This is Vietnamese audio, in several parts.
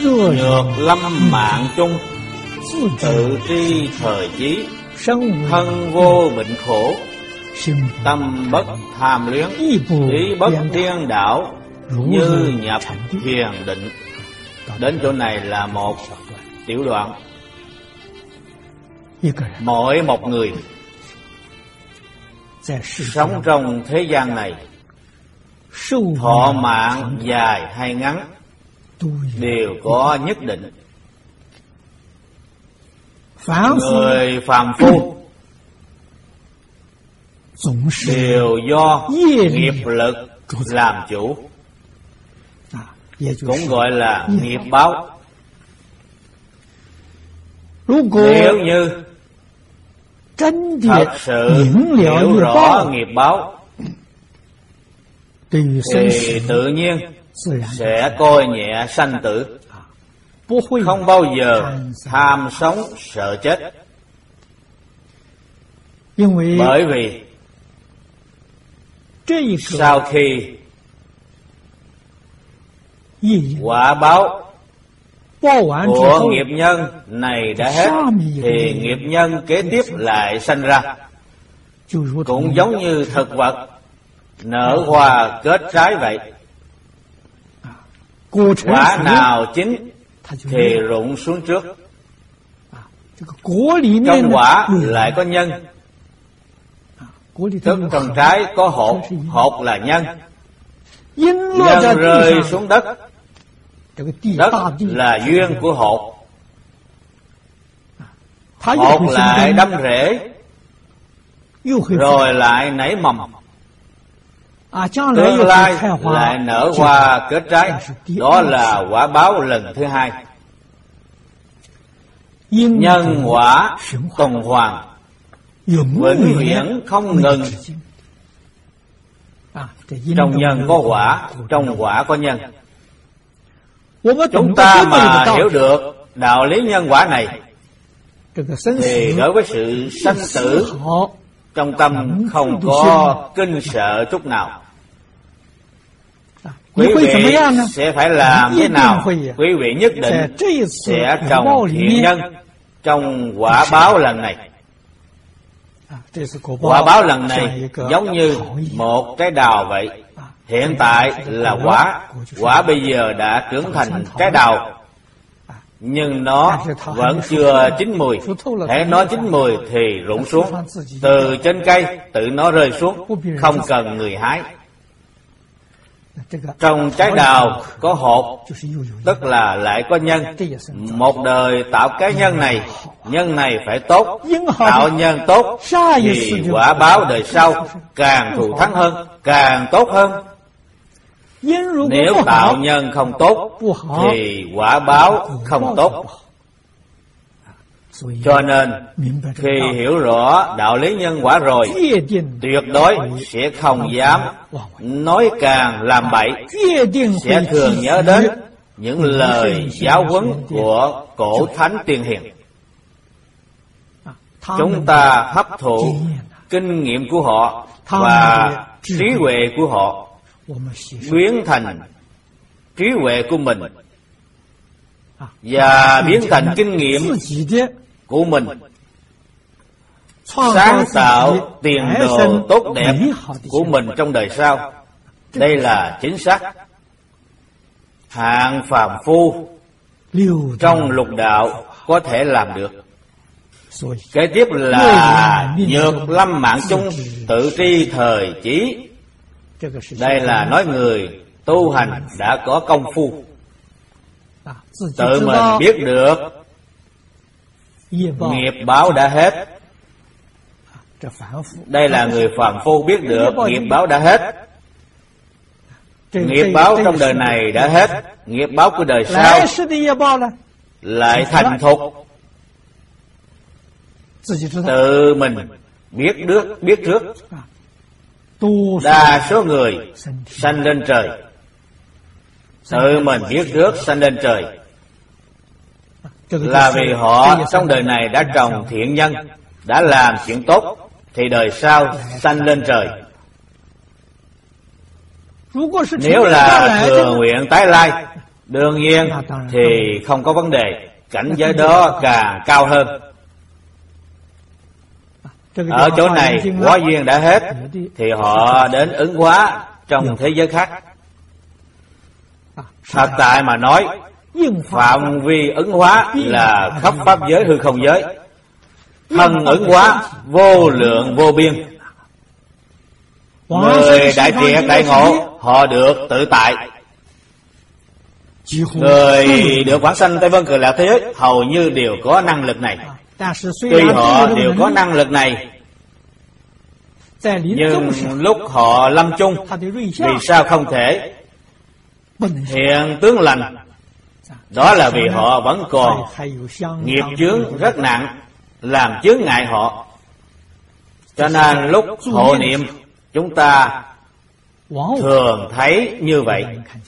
nhược lâm mạng chung, tự tri thời chí, thân vô bệnh khổ, tâm bất tham luyến, ý bất điên đảo, như nhập thiền định. Đến chỗ này là một tiểu đoạn. Mỗi một người sống trong thế gian này, thọ mạng dài hay ngắn đều có nhất định. Người phàm phu đều do nghiệp lực làm chủ, cũng gọi là nghiệp báo. Nếu như thật sự hiểu rõ nghiệp báo thì tự nhiên sẽ coi nhẹ sanh tử, không bao giờ tham sống sợ chết. Bởi vì sau khi quả báo của nghiệp nhân này đã hết thì nghiệp nhân kế tiếp lại sanh ra, cũng giống như thực vật nở hoa kết trái vậy. Quả nào chín thì rụng xuống trước. Trong quả lại có nhân, tức trong trái có hột, hột là nhân. Nhân rơi xuống đất, đất là duyên của hột. Hột lại đâm rễ, rồi lại nảy mầm, tương lai lại nở hoa kết trái. Đó là quả báo lần thứ hai. Nhân quả tuần hoàn, vĩnh viễn không ngừng. Trong nhân có quả, trong quả có nhân. Chúng ta mà hiểu được đạo lý nhân quả này thì đối với sự sanh tử trong tâm không có kinh sợ chút nào. Quý vị sẽ phải làm thế nào? Quý vị nhất định sẽ trồng thiện nhân trong quả báo lần này. Quả báo lần này giống như một trái đào vậy. Hiện tại là quả, quả bây giờ đã trưởng thành trái đào, nhưng nó vẫn chưa chín mùi. Hễ nó chín mùi thì rụng xuống, từ trên cây tự nó rơi xuống, không cần người hái. Trong trái đào có hột, tức là lại có nhân. Một đời tạo cái nhân này phải tốt. Tạo nhân tốt thì quả báo đời sau càng thù thắng hơn, càng tốt hơn. Nếu tạo nhân không tốt thì quả báo không tốt. Cho nên khi hiểu rõ đạo lý nhân quả rồi, tuyệt đối sẽ không dám nói càng làm bậy, sẽ thường nhớ đến những lời giáo huấn của cổ thánh tiên hiền. Chúng ta hấp thụ kinh nghiệm của họ và trí huệ của họ, biến thành trí huệ của mình và biến thành kinh nghiệm của mình, sáng tạo tiền đồ tốt đẹp của mình trong đời sau. Đây là chính xác. Hạng phàm phu trong lục đạo có thể làm được. Kế tiếp là nhược lâm mạng chung, tự tri thời chí. Đây là nói người tu hành đã có công phu, tự mình biết được nghiệp báo đã hết. Đây là người phàm phu biết được nghiệp báo đã hết. Nghiệp báo trong đời này đã hết, nghiệp báo của đời sau lại thành thục. Tự mình biết trước. Đa số người sanh lên trời, tự mình biết trước sanh lên trời, là vì họ trong đời này đã trồng thiện nhân, đã làm chuyện tốt, thì đời sau sanh lên trời. Nếu là thừa nguyện tái lai đương nhiên thì không có vấn đề, cảnh giới đó càng cao hơn. Ở chỗ này quá duyên đã hết thì họ đến ứng hóa trong thế giới khác. Thật tại mà nói, phạm vi ứng hóa là khắp pháp giới hư không giới. Thân ứng hóa vô lượng vô biên. Người đại triệt đại ngộ họ được tự tại. Người được vãng sanh Tây Vân Cực Lạc thế giới hầu như đều có năng lực này. Tuy họ đều có năng lực này, nhưng lúc họ lâm chung, vì sao không thể hiện tướng lành? Đó là vì họ vẫn còn nghiệp chướng rất nặng, làm chướng ngại họ. Cho nên lúc hộ niệm chúng ta thường thấy như vậy.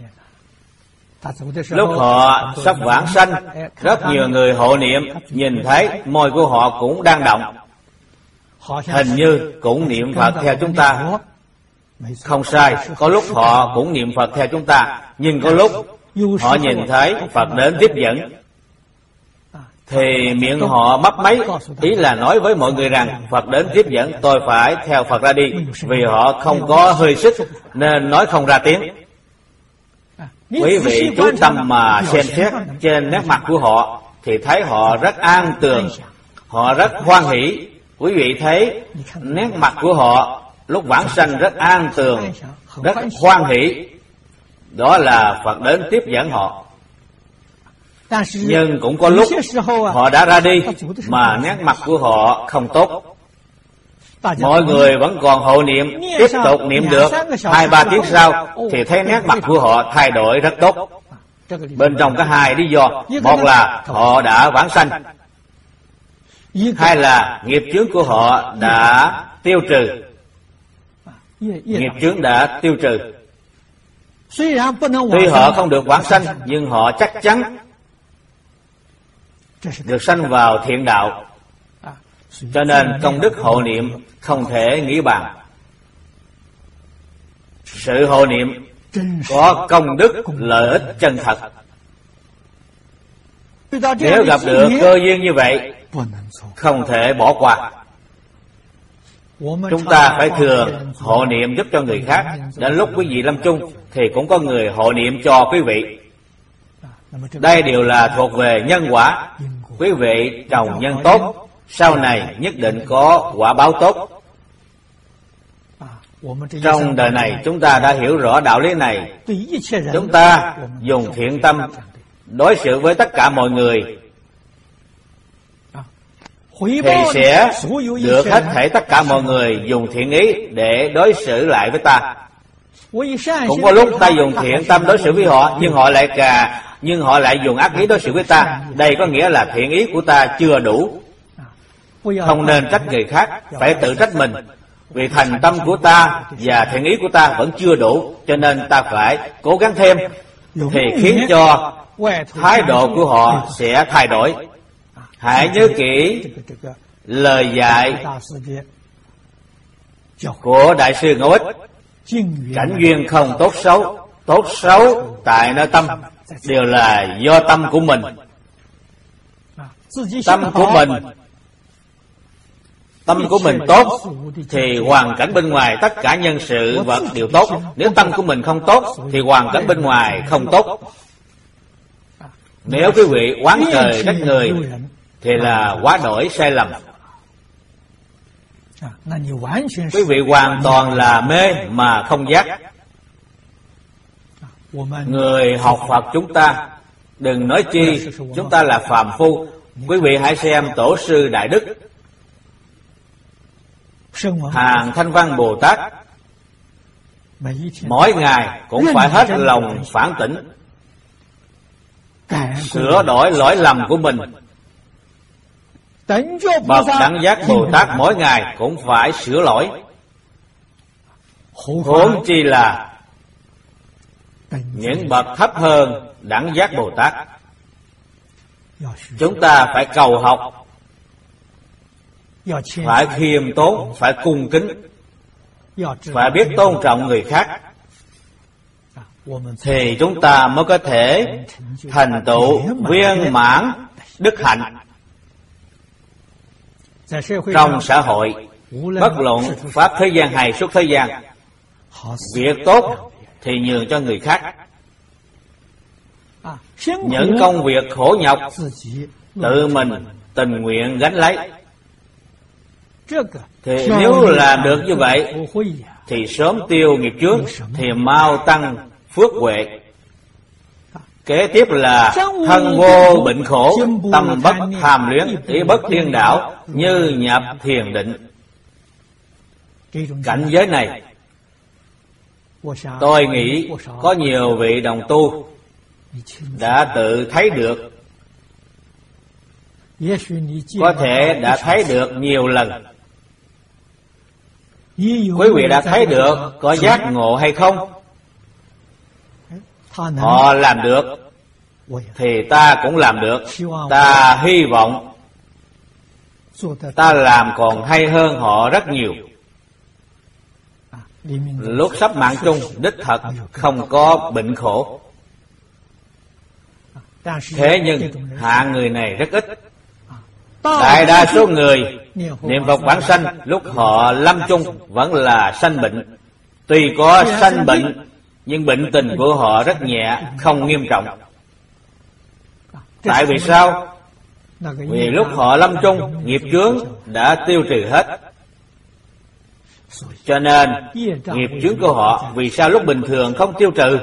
Lúc họ sắp vãng sanh, rất nhiều người hộ niệm nhìn thấy môi của họ cũng đang động, hình như cũng niệm Phật theo chúng ta. Không sai, có lúc họ cũng niệm Phật theo chúng ta, nhưng có lúc họ nhìn thấy Phật đến tiếp dẫn thì miệng họ mấp máy, ý là nói với mọi người rằng Phật đến tiếp dẫn, tôi phải theo Phật ra đi. Vì họ không có hơi sức nên nói không ra tiếng. Quý vị chú tâm mà xem xét trên nét mặt của họ thì thấy họ rất an tường, họ rất hoan hỷ. Quý vị thấy nét mặt của họ lúc vãng sanh rất an tường, rất hoan hỷ. Đó là Phật đến tiếp dẫn họ. Nhưng cũng có lúc họ đã ra đi mà nét mặt của họ không tốt. Mọi người vẫn còn hộ niệm, tiếp tục niệm được 2-3 tiếng sau thì thấy nét mặt của họ thay đổi rất tốt. Bên trong có hai lý do. Một là họ đã vãng sanh, hai là nghiệp chướng của họ đã tiêu trừ. Nghiệp chướng đã tiêu trừ. Tuy họ không được vãng sanh, nhưng họ chắc chắn được sanh vào thiện đạo. Cho nên công đức hộ niệm không thể nghĩ bàn. Sự hộ niệm có công đức lợi ích chân thật. Nếu gặp được cơ duyên như vậy, không thể bỏ qua. Chúng ta phải thường hộ niệm giúp cho người khác. Đến lúc quý vị lâm chung thì cũng có người hộ niệm cho quý vị. Đây đều là thuộc về nhân quả. Quý vị trồng nhân tốt, sau này nhất định có quả báo tốt. Trong đời này chúng ta đã hiểu rõ đạo lý này. Chúng ta dùng thiện tâm đối xử với tất cả mọi người thì sẽ được hết thảy tất cả mọi người dùng thiện ý để đối xử lại với ta. Cũng có lúc ta dùng thiện tâm đối xử với họ, nhưng họ lại dùng ác ý đối xử với ta. Đây có nghĩa là thiện ý của ta chưa đủ. Không nên trách người khác, phải tự trách mình. Vì thành tâm của ta và thiện ý của ta vẫn chưa đủ, cho nên ta phải cố gắng thêm, thì khiến cho thái độ của họ sẽ thay đổi. Hãy nhớ kỹ lời dạy của Đại sư Ngẫu Ích: cảnh duyên không tốt xấu, tốt xấu tại nơi tâm, đều là do tâm của mình. Tâm của mình tốt thì hoàn cảnh bên ngoài tất cả nhân sự vật đều tốt. Nếu tâm của mình không tốt thì hoàn cảnh bên ngoài không tốt. Nếu quý vị oán trời trách người thì là quá đổi sai lầm. Quý vị hoàn toàn là mê mà không giác. Người học Phật chúng ta, đừng nói chi chúng ta là phàm phu. Quý vị hãy xem Tổ sư Đại Đức Hàng Thanh Văn Bồ Tát, mỗi ngày cũng phải hết lòng phản tỉnh, sửa đổi lỗi lầm của mình. Bậc Đẳng Giác Bồ Tát mỗi ngày cũng phải sửa lỗi, huống chi là những bậc thấp hơn Đẳng Giác Bồ Tát. Chúng ta phải cầu học, phải khiêm tốn, phải cung kính, phải biết tôn trọng người khác. thì chúng ta mới có thể thành tựu viên mãn đức hạnh. Trong xã hội, bất luận pháp thế gian hay xuất thế gian, việc tốt thì nhường cho người khác. Những công việc khổ nhọc tự mình tình nguyện gánh lấy. Thì nếu làm được như vậy thì sớm tiêu nghiệp chướng, thì mau tăng phước huệ. Kế tiếp là thân vô bệnh khổ, tâm bất tham luyến, ý bất điên đảo, như nhập thiền định. Cảnh giới này tôi nghĩ có nhiều vị đồng tu đã tự thấy được, có thể đã thấy được nhiều lần. Quý vị đã thấy được có giác ngộ hay không? Họ làm được thì ta cũng làm được. Ta hy vọng ta làm còn hay hơn họ rất nhiều. Lúc sắp mạng chung, đích thật không có bệnh khổ. Thế nhưng hạng người này rất ít. Đại đa số người niệm Phật vãng sanh, lúc họ lâm chung vẫn là sanh bệnh. Tuy có sanh bệnh nhưng bệnh tình của họ rất nhẹ, không nghiêm trọng. Tại vì sao? Vì lúc họ lâm chung, nghiệp chướng đã tiêu trừ hết. Cho nên nghiệp chướng của họ vì sao lúc bình thường không tiêu trừ?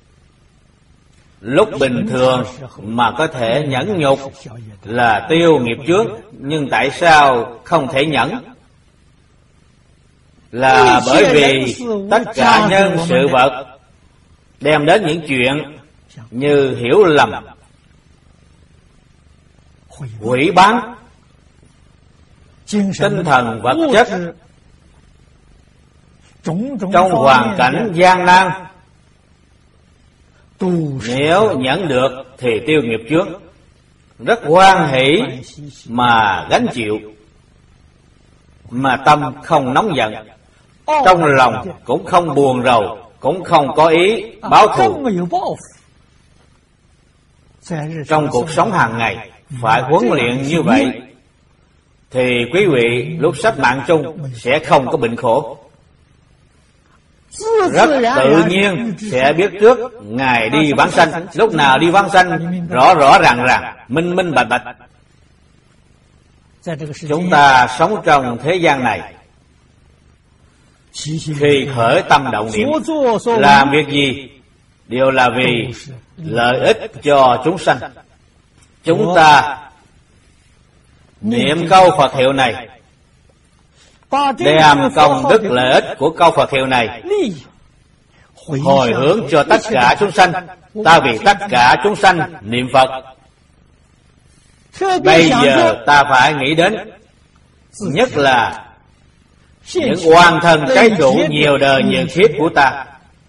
Lúc bình thường mà có thể nhẫn nhục là tiêu nghiệp chướng, nhưng tại sao không thể nhẫn? Là bởi vì tất cả nhân sự vật đem đến những chuyện như hiểu lầm, hủy bán, tinh thần vật chất, trong hoàn cảnh gian nan. Nếu nhẫn được thì tiêu nghiệp chướng, rất hoan hỷ mà gánh chịu, mà tâm không nóng giận, trong lòng cũng không buồn rầu, cũng không có ý báo thù. Trong cuộc sống hàng ngày phải huấn luyện như vậy thì quý vị lúc sắp mạng chung sẽ không có bệnh khổ. Rất tự nhiên sẽ biết trước ngày đi vãng sanh. Lúc nào đi vãng sanh rõ rõ ràng ràng, minh minh bạch bạch. Chúng ta sống trong thế gian này, khi khởi tâm động niệm, làm việc gì đều là vì lợi ích cho chúng sanh. Chúng ta niệm câu Phật hiệu này, đem công đức lợi ích của câu Phật hiệu này hồi hướng cho tất cả chúng sanh. Ta vì tất cả chúng sanh niệm Phật. Bây giờ ta phải nghĩ đến, nhất là những oan thân trái chủ nhiều đời nhiều kiếp của ta.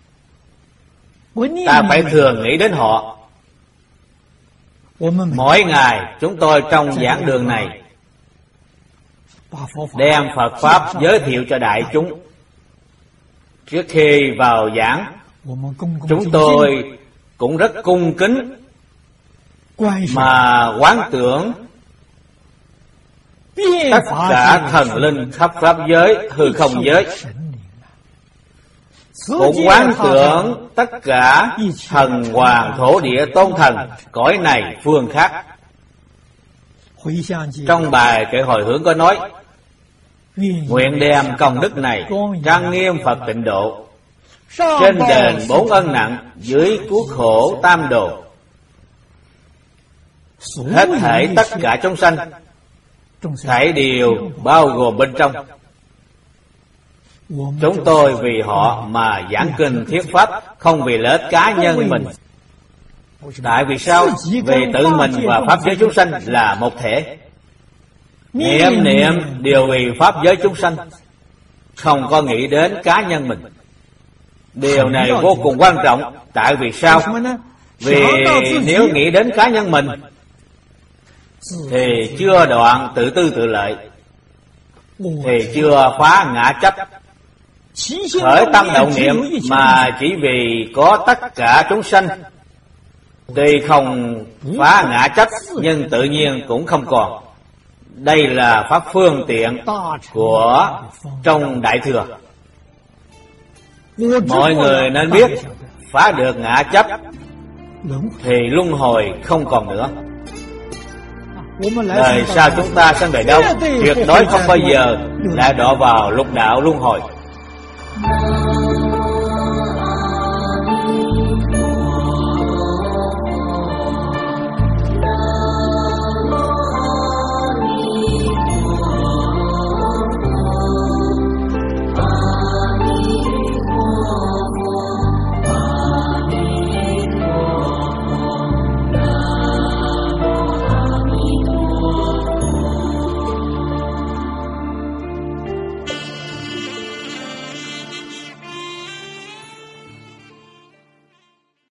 Ta phải thường nghĩ đến họ. Mỗi ngày chúng tôi trong giảng đường này đem Phật Pháp giới thiệu cho đại chúng. Trước khi vào giảng, chúng tôi cũng rất cung kính mà quán tưởng tất cả thần linh khắp pháp giới, hư không giới, cũng quán tưởng tất cả thần hoàng thổ địa tôn thần cõi này phương khác. Trong bài kệ hồi hướng có nói, nguyện đem công đức này trang nghiêm Phật tịnh độ, trên đền 4 ân nặng, dưới cứu khổ tam đồ. Hết thảy tất cả chúng sanh, thảy đều bao gồm bên trong. Chúng tôi vì họ mà giảng kinh thuyết pháp, không vì lợi ích cá nhân mình. Tại vì sao? Vì tự mình và pháp giới chúng sanh là một thể. Niệm niệm đều vì pháp giới chúng sanh, không có nghĩ đến cá nhân mình. Điều này vô cùng quan trọng. Tại vì sao? Vì nếu nghĩ đến cá nhân mình thì chưa đoạn tự tư tự lợi, thì chưa phá ngã chấp, khởi tâm động niệm mà chỉ vì có tất cả chúng sanh, tuy không phá ngã chấp nhưng tự nhiên cũng không còn. Đây là pháp phương tiện của trong Đại Thừa. Mọi người nên biết, phá được ngã chấp thì luân hồi không còn nữa. Đời sau chúng ta sanh về đâu, tuyệt đối không bao giờ lại đọa vào lục đạo luân hồi.